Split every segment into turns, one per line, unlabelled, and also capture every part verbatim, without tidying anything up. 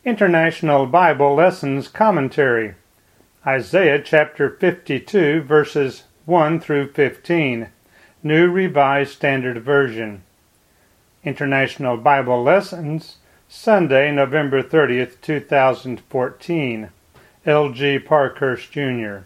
International Bible Lessons Commentary, Isaiah chapter fifty-two, verses one through fifteen, New Revised Standard Version. International Bible Lessons, Sunday, November thirtieth, two thousand fourteen, L G Parkhurst, Junior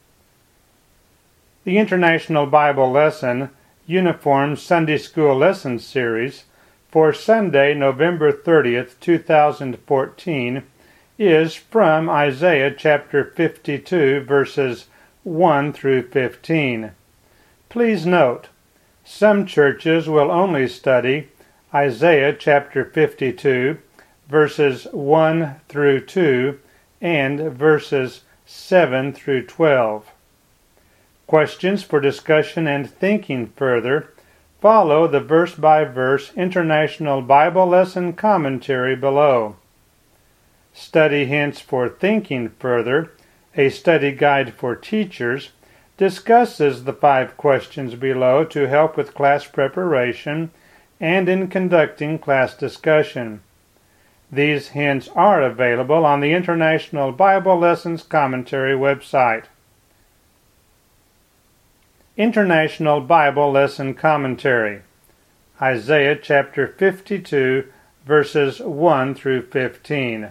The International Bible Lesson Uniform Sunday School Lesson Series for Sunday, November thirtieth, two thousand fourteen, is from Isaiah chapter fifty-two, verses one through fifteen. Please note, some churches will only study Isaiah chapter fifty-two, verses one through two, and verses seven through twelve. Questions for discussion and thinking further follow the verse-by-verse International Bible Lesson Commentary below. Study Hints for Thinking Further, a study guide for teachers, discusses the five questions below to help with class preparation and in conducting class discussion. These hints are available on the International Bible Lessons Commentary website. International Bible Lesson Commentary, Isaiah chapter fifty-two, verses one through fifteen.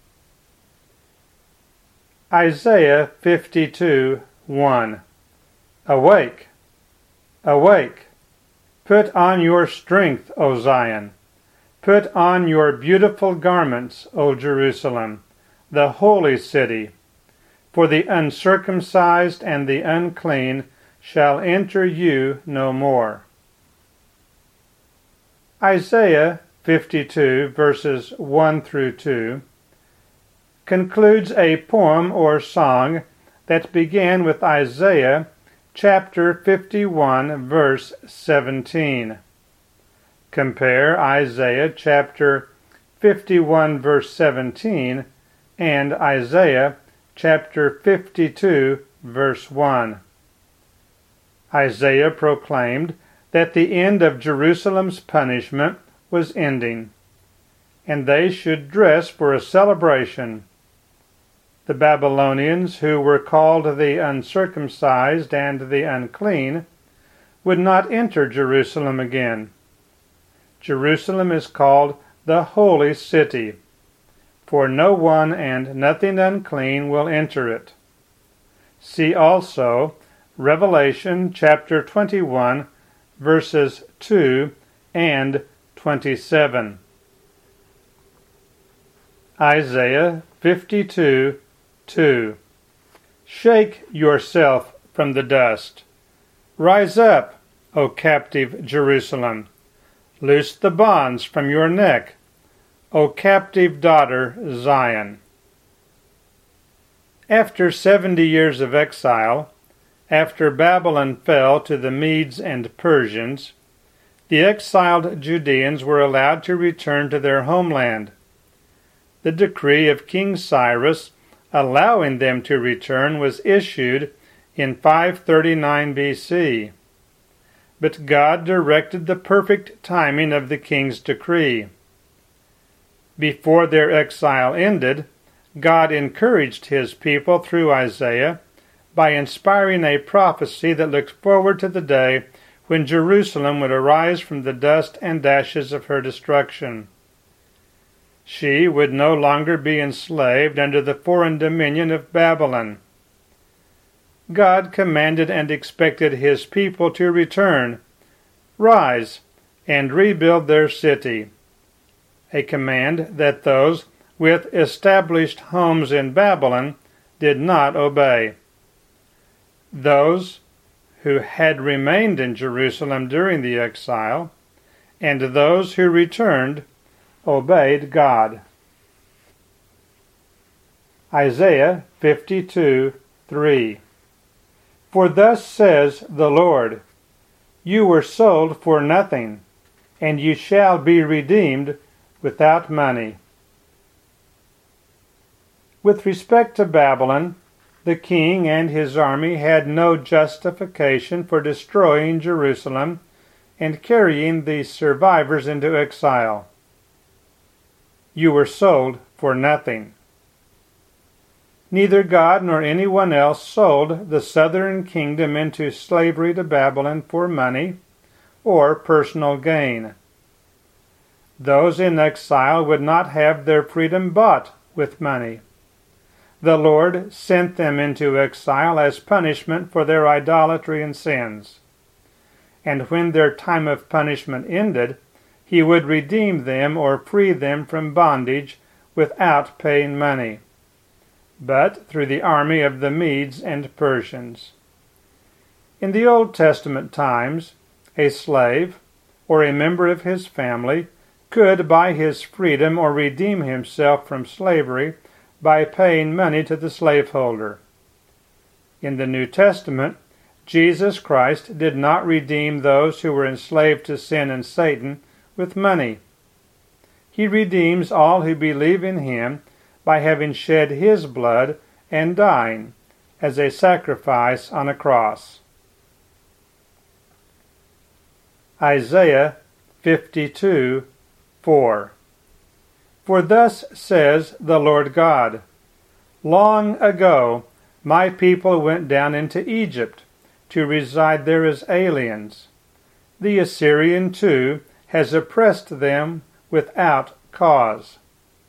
Isaiah fifty-two, one. Awake, awake, put on your strength, O Zion. Put on your beautiful garments, O Jerusalem, the holy city. For the uncircumcised and the unclean shall enter you no more. Isaiah fifty-two, verses one through two, concludes a poem or song that began with Isaiah chapter fifty-one, verse seventeen. Compare Isaiah chapter fifty-one, verse seventeen, and Isaiah chapter fifty-two, verse one. Isaiah proclaimed that the end of Jerusalem's punishment was ending, and they should dress for a celebration. The Babylonians, who were called the uncircumcised and the unclean, would not enter Jerusalem again. Jerusalem is called the holy city, for no one and nothing unclean will enter it. See also Revelation chapter twenty-one, verses two and twenty-seven. Isaiah fifty-two, two. Shake yourself from the dust. Rise up, O captive Jerusalem. Loose the bonds from your neck, O captive daughter Zion. After seventy years of exile, after Babylon fell to the Medes and Persians, the exiled Judeans were allowed to return to their homeland. The decree of King Cyrus allowing them to return was issued in five thirty-nine B C. But God directed the perfect timing of the king's decree. Before their exile ended, God encouraged his people through Isaiah by inspiring a prophecy that looked forward to the day when Jerusalem would arise from the dust and ashes of her destruction. She would no longer be enslaved under the foreign dominion of Babylon. God commanded and expected his people to return, rise, and rebuild their city, a command that those with established homes in Babylon did not obey. Those who had remained in Jerusalem during the exile, and those who returned, obeyed God. Isaiah fifty-two, three. For thus says the Lord, you were sold for nothing, and you shall be redeemed without money. With respect to Babylon, the king and his army had no justification for destroying Jerusalem and carrying the survivors into exile. You were sold for nothing. Neither God nor anyone else sold the southern kingdom into slavery to Babylon for money or personal gain. Those in exile would not have their freedom bought with money. The Lord sent them into exile as punishment for their idolatry and sins. And when their time of punishment ended, He would redeem them or free them from bondage without paying money, but through the army of the Medes and Persians. In the Old Testament times, a slave or a member of his family could buy his freedom or redeem himself from slavery by paying money to the slaveholder. In the New Testament, Jesus Christ did not redeem those who were enslaved to sin and Satan with money. He redeems all who believe in Him by having shed His blood and dying as a sacrifice on a cross. Isaiah fifty-two, four. For thus says the Lord God, Long ago my people went down into Egypt to reside there as aliens. The Assyrian too has oppressed them without cause.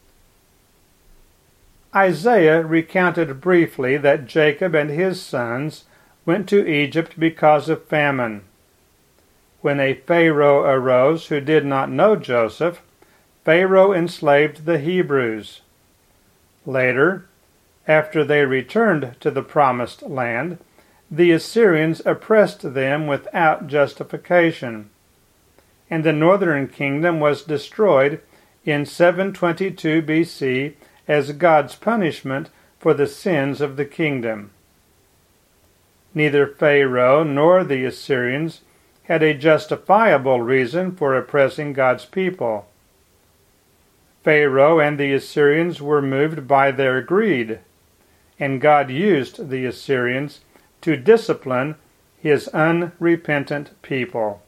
Isaiah recounted briefly that Jacob and his sons went to Egypt because of famine. When a Pharaoh arose who did not know Joseph, Pharaoh enslaved the Hebrews. Later, after they returned to the promised land, the Assyrians oppressed them without justification, and the northern kingdom was destroyed in seven twenty-two B C as God's punishment for the sins of the kingdom. Neither Pharaoh nor the Assyrians had a justifiable reason for oppressing God's people. Pharaoh and the Assyrians were moved by their greed, and God used the Assyrians to discipline His unrepentant people.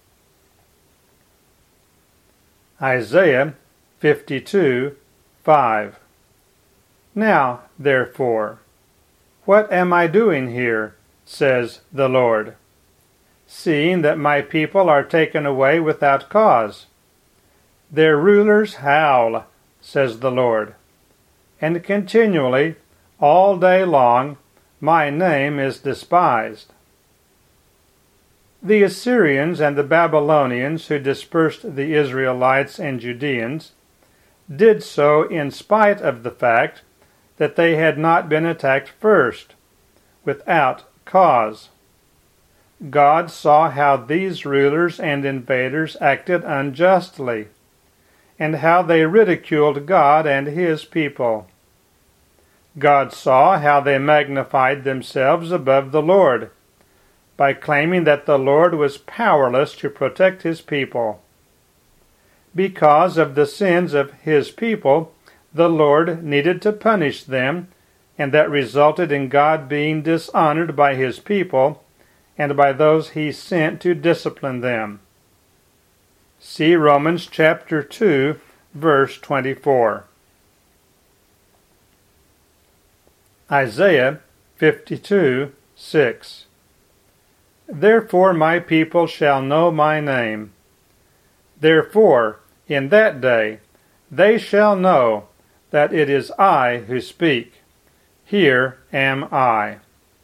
Isaiah fifty-two, five. Now, therefore, what am I doing here, says the Lord, seeing that my people are taken away without cause? Their rulers howl, says the Lord, and continually, all day long, my name is despised. The Assyrians and the Babylonians who dispersed the Israelites and Judeans did so in spite of the fact that they had not been attacked first, without cause. God saw how these rulers and invaders acted unjustly, and how they ridiculed God and His people. God saw how they magnified themselves above the Lord, by claiming that the Lord was powerless to protect His people. Because of the sins of His people, the Lord needed to punish them, and that resulted in God being dishonored by His people and by those He sent to discipline them. See Romans chapter two, verse twenty-four. Isaiah fifty-two, six. Therefore my people shall know my name. Therefore, in that day, they shall know that it is I who speak. Here am I.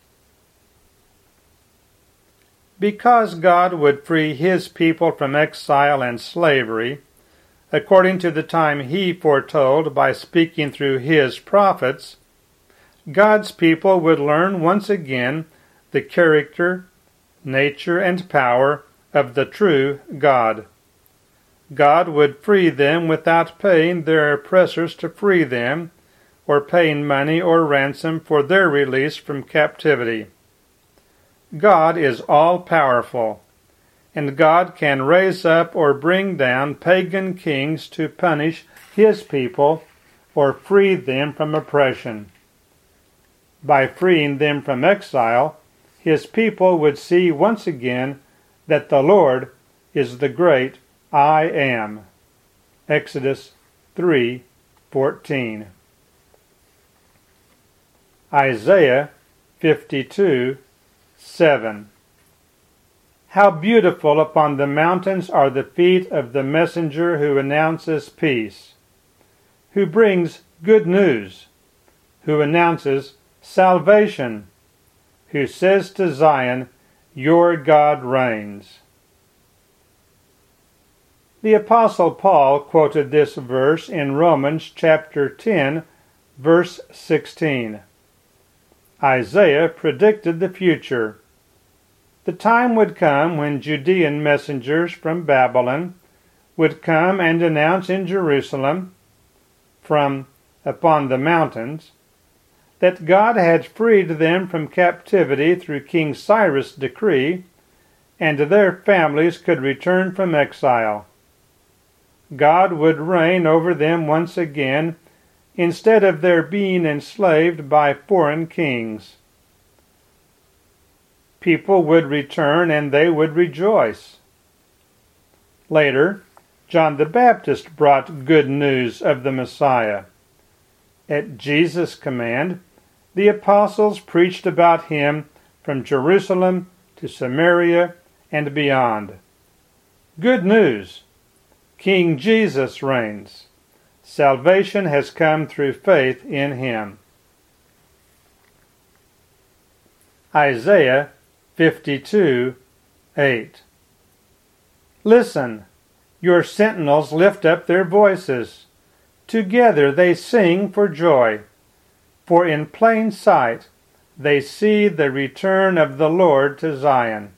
Because God would free His people from exile and slavery, according to the time He foretold by speaking through His prophets, God's people would learn once again the character, nature, and power of the true God. God would free them without paying their oppressors to free them, or paying money or ransom for their release from captivity. God is all-powerful, and God can raise up or bring down pagan kings to punish His people or free them from oppression. By freeing them from exile, His people would see once again that the Lord is the great I Am. Exodus three fourteen. Isaiah fifty-two, seven. How beautiful upon the mountains are the feet of the messenger who announces peace, who brings good news, who announces salvation, who says to Zion, "Your God reigns." The Apostle Paul quoted this verse in Romans chapter ten, verse sixteen. Isaiah predicted the future. The time would come when Judean messengers from Babylon would come and announce in Jerusalem, from upon the mountains, that God had freed them from captivity through King Cyrus' decree, and their families could return from exile. God would reign over them once again, instead of their being enslaved by foreign kings. People would return and they would rejoice. Later, John the Baptist brought good news of the Messiah. At Jesus' command, the apostles preached about him from Jerusalem to Samaria and beyond. Good news! King Jesus reigns. Salvation has come through faith in him. Isaiah fifty-two, eight. Listen, your sentinels lift up their voices. Together they sing for joy. For in plain sight they see the return of the Lord to Zion.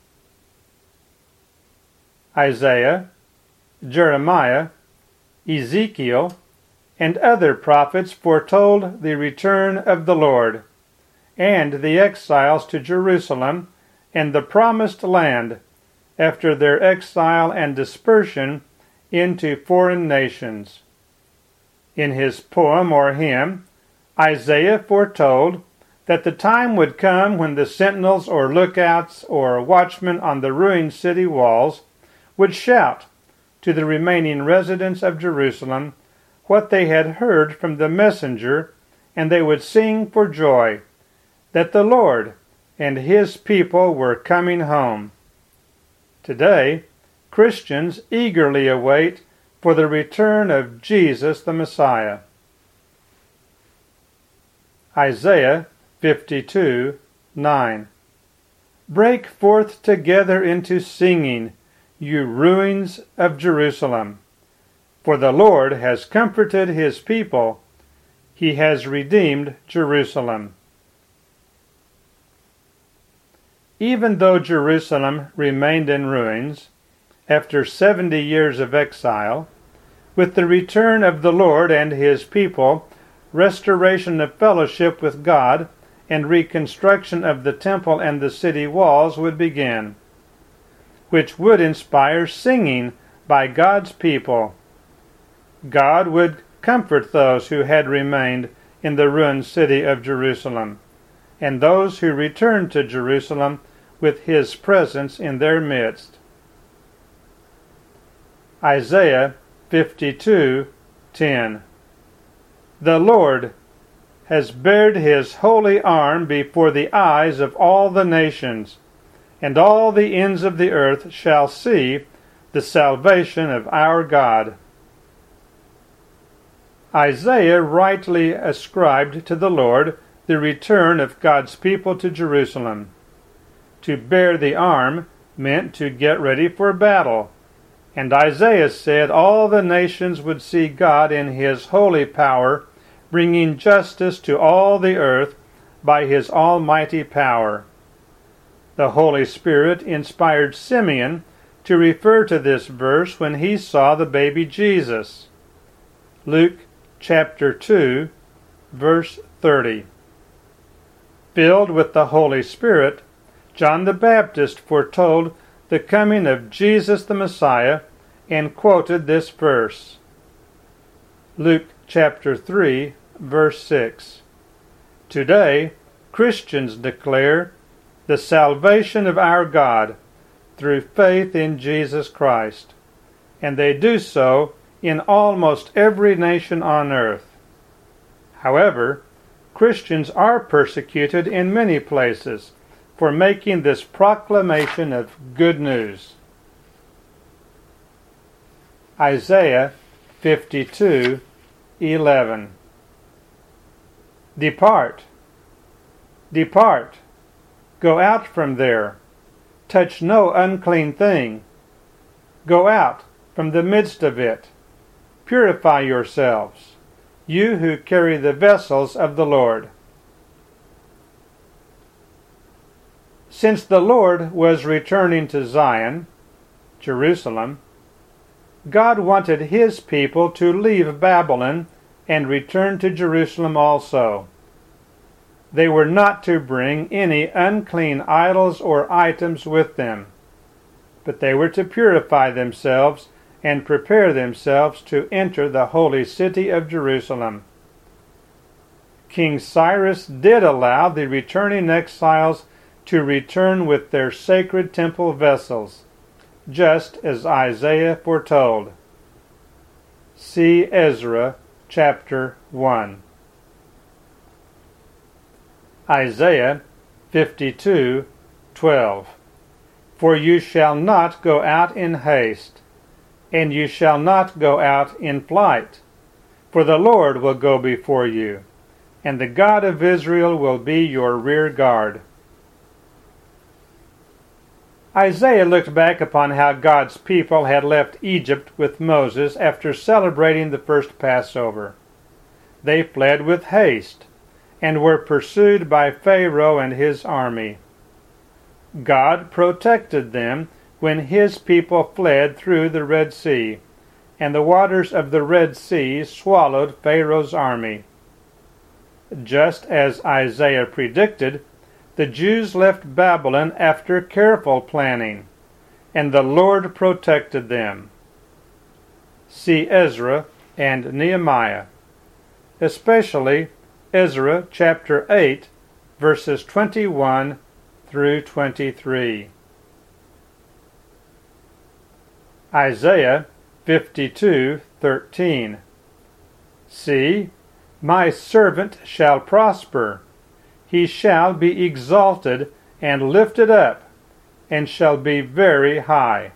Isaiah, Jeremiah, Ezekiel, and other prophets foretold the return of the Lord, and the exiles to Jerusalem and the promised land after their exile and dispersion into foreign nations. In his poem or hymn, Isaiah foretold that the time would come when the sentinels or lookouts or watchmen on the ruined city walls would shout to the remaining residents of Jerusalem what they had heard from the messenger, and they would sing for joy that the Lord and his people were coming home. Today, Christians eagerly await for the return of Jesus the Messiah. Isaiah fifty-two, nine. Break forth together into singing, you ruins of Jerusalem. For the Lord has comforted his people. He has redeemed Jerusalem. Even though Jerusalem remained in ruins after seventy years of exile, with the return of the Lord and his people, restoration of fellowship with God, and reconstruction of the temple and the city walls would begin, which would inspire singing by God's people. God would comfort those who had remained in the ruined city of Jerusalem, and those who returned to Jerusalem with his presence in their midst. Isaiah fifty-two, ten. The Lord has bared his holy arm before the eyes of all the nations, and all the ends of the earth shall see the salvation of our God. Isaiah rightly ascribed to the Lord the return of God's people to Jerusalem. To bear the arm meant to get ready for battle, and Isaiah said all the nations would see God in his holy power, bringing justice to all the earth by his almighty power. The Holy Spirit inspired Simeon to refer to this verse when he saw the baby Jesus. Luke chapter two, verse thirty. Filled with the Holy Spirit, John the Baptist foretold the coming of Jesus the Messiah and quoted this verse. Luke chapter three, verse six. Today, Christians declare the salvation of our God through faith in Jesus Christ, and they do so in almost every nation on earth. However, Christians are persecuted in many places for making this proclamation of good news. Isaiah fifty-two eleven. Depart, depart, go out from there, touch no unclean thing. Go out from the midst of it, purify yourselves, you who carry the vessels of the Lord. Since the Lord was returning to Zion, Jerusalem, God wanted His people to leave Babylon and return to Jerusalem also. They were not to bring any unclean idols or items with them, but they were to purify themselves and prepare themselves to enter the holy city of Jerusalem. King Cyrus did allow the returning exiles to return with their sacred temple vessels, just as Isaiah foretold. See Ezra chapter one. Isaiah fifty-two twelve. For you shall not go out in haste, and you shall not go out in flight, for the Lord will go before you, and the God of Israel will be your rear guard. Isaiah looked back upon how God's people had left Egypt with Moses after celebrating the first Passover. They fled with haste and were pursued by Pharaoh and his army. God protected them when His people fled through the Red Sea, and the waters of the Red Sea swallowed Pharaoh's army. Just as Isaiah predicted, the Jews left Babylon after careful planning, and the Lord protected them. See Ezra and Nehemiah, especially Ezra chapter eight, verses twenty-one through twenty-three. Isaiah fifty-two thirteen. See, my servant shall prosper. He shall be exalted and lifted up, and shall be very high.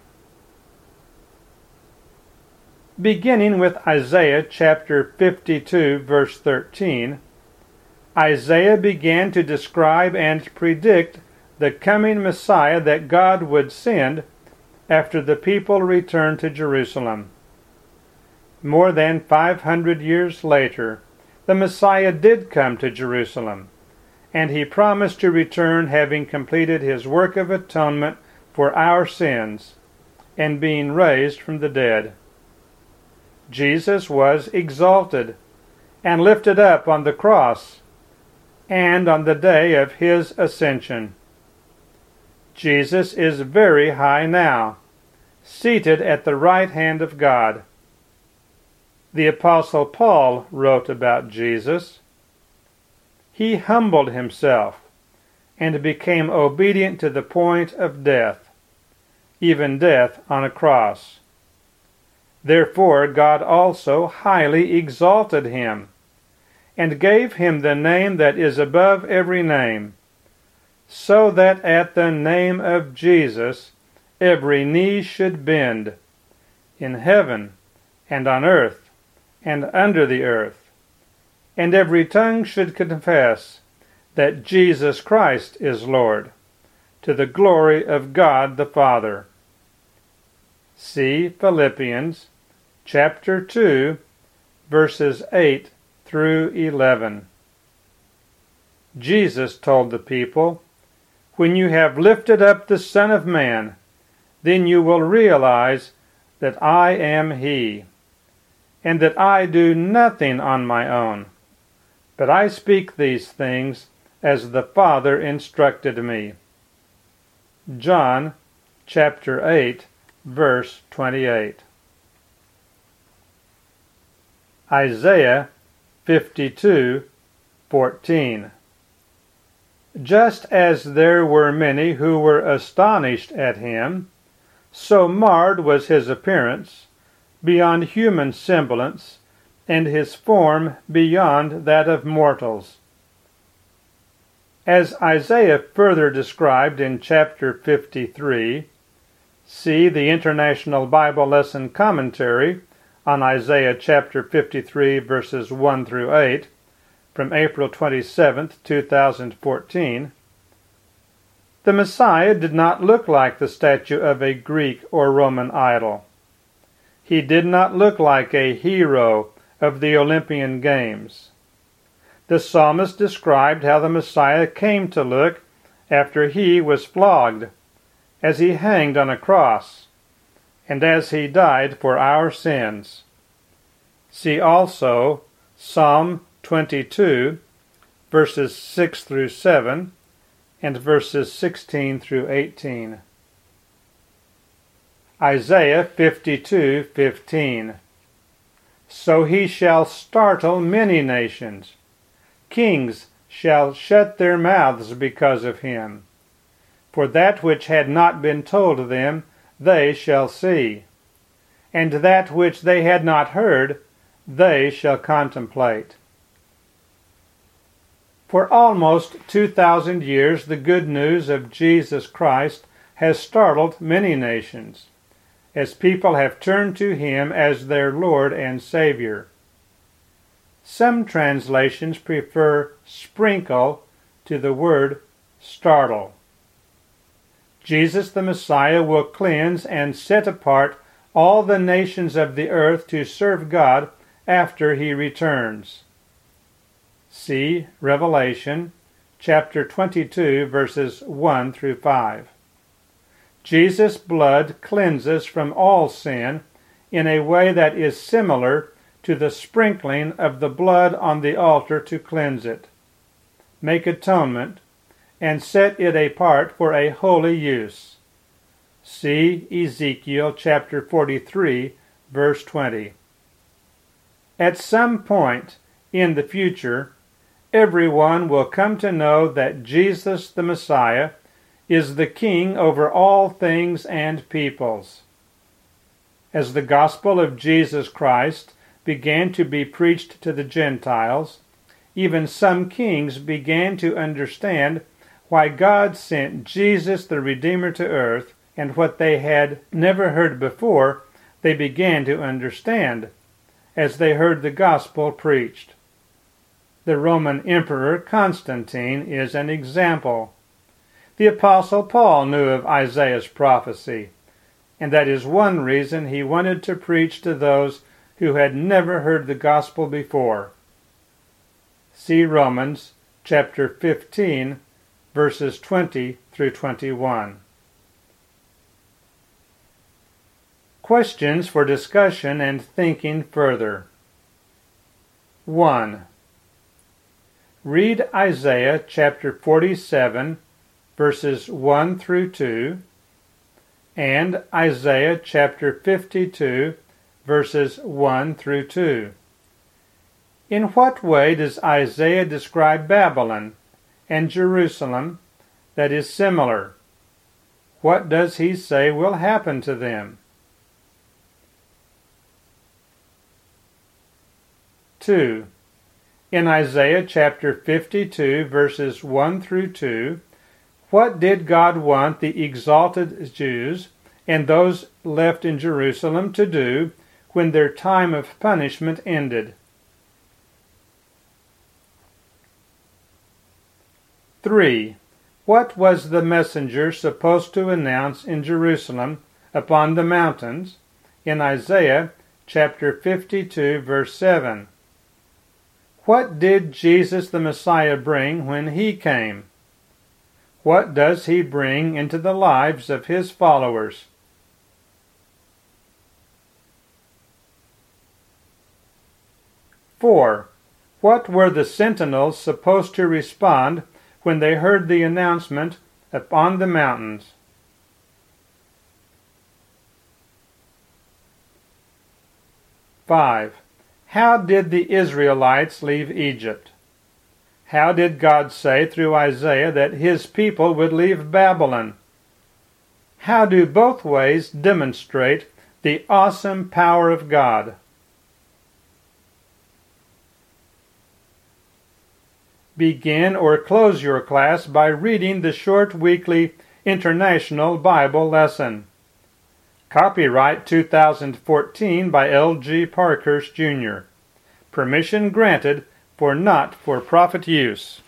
Beginning with Isaiah chapter fifty-two, verse thirteen, Isaiah began to describe and predict the coming Messiah that God would send after the people returned to Jerusalem. More than five hundred years later, the Messiah did come to Jerusalem, and He promised to return having completed His work of atonement for our sins and being raised from the dead. Jesus was exalted and lifted up on the cross and on the day of His ascension. Jesus is very high now, seated at the right hand of God. The Apostle Paul wrote about Jesus. He humbled Himself and became obedient to the point of death, even death on a cross. Therefore God also highly exalted Him, and gave Him the name that is above every name, so that at the name of Jesus every knee should bend, in heaven and on earth and under the earth, and every tongue should confess that Jesus Christ is Lord, to the glory of God the Father. See Philippians chapter two, verses eight through eleven. Jesus told the people, "When you have lifted up the Son of Man, then you will realize that I am He, and that I do nothing on my own, but I speak these things as the Father instructed me." John chapter eight, verse twenty-eight. Isaiah fifty-two fourteen. Just as there were many who were astonished at Him, so marred was His appearance, beyond human semblance, and his form beyond that of mortals. As Isaiah further described in chapter fifty-three, see the International Bible Lesson Commentary on Isaiah chapter fifty-three, verses one through eight, from April twenty-seventh, two thousand fourteen, the Messiah did not look like the statue of a Greek or Roman idol. He did not look like a hero of the Olympian Games. The psalmist described how the Messiah came to look after he was flogged, as he hanged on a cross, and as he died for our sins. See also Psalm twenty-two, verses six through seven, and verses sixteen through eighteen. Isaiah fifty-two fifteen. So he shall startle many nations. Kings shall shut their mouths because of him. For that which had not been told them, they shall see, and that which they had not heard, they shall contemplate. For almost two thousand years, the good news of Jesus Christ has startled many nations, as people have turned to him as their Lord and Savior. Some translations prefer sprinkle to the word startle. Jesus the Messiah will cleanse and set apart all the nations of the earth to serve God after he returns. See Revelation chapter twenty-two, verses one through five. Jesus' blood cleanses from all sin in a way that is similar to the sprinkling of the blood on the altar to cleanse it, make atonement, and set it apart for a holy use. See Ezekiel chapter forty-three, verse twenty. At some point in the future, everyone will come to know that Jesus the Messiah is the King over all things and peoples. As the gospel of Jesus Christ began to be preached to the Gentiles, even some kings began to understand why God sent Jesus the Redeemer to earth, and what they had never heard before, they began to understand as they heard the gospel preached. The Roman Emperor Constantine is an example. The Apostle Paul knew of Isaiah's prophecy, and that is one reason he wanted to preach to those who had never heard the gospel before. See Romans chapter fifteen, verses twenty through twenty-one. Questions for discussion and thinking further. one. Read Isaiah chapter forty-seven, verses one through two, and Isaiah chapter fifty-two, verses one through two. In what way does Isaiah describe Babylon and Jerusalem that is similar? What does he say will happen to them? two. In Isaiah chapter fifty-two, verses one through two, what did God want the exalted Jews and those left in Jerusalem to do when their time of punishment ended? three. What was the messenger supposed to announce in Jerusalem upon the mountains in Isaiah chapter fifty-two, verse seven? What did Jesus the Messiah bring when he came? What does he bring into the lives of his followers? four. What were the sentinels supposed to respond when they heard the announcement upon the mountains? five. How did the Israelites leave Egypt? How did God say through Isaiah that his people would leave Babylon? How do both ways demonstrate the awesome power of God? Begin or close your class by reading the short weekly International Bible Lesson. Copyright two thousand fourteen by L G Parkhurst, Junior Permission granted for not-for-profit use.